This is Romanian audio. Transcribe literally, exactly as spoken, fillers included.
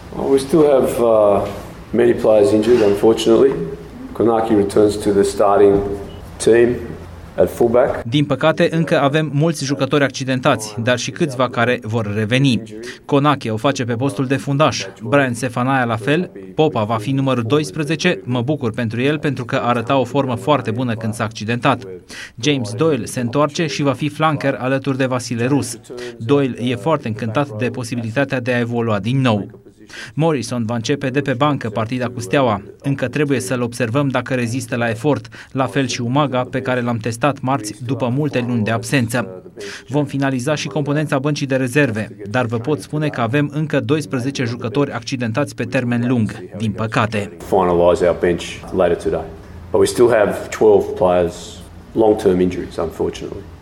Well, we still have uh, many players injured, unfortunately. Konaki returns to the starting team at fullback. Din păcate, încă avem mulți jucători accidentați, dar și câțiva care vor reveni. Konaki o face pe postul de fundaș, Brian Sefanaia la fel, Popa va fi numărul doisprezece, mă bucur pentru el pentru că arăta o formă foarte bună când s-a accidentat. James Doyle se întoarce și va fi flanker alături de Vasile Rus. Doyle e foarte încântat de posibilitatea de a evolua din nou. Morrison va începe de pe bancă partida cu Steaua. Încă trebuie să-l observăm dacă rezistă la efort, la fel și Umaga, pe care l-am testat marți după multe luni de absență. Vom finaliza și componența băncii de rezerve, dar vă pot spune că avem încă doisprezece jucători accidentați pe termen lung, din păcate. Finalize our bench later today. But we still have twelve players long-term injuries, unfortunately.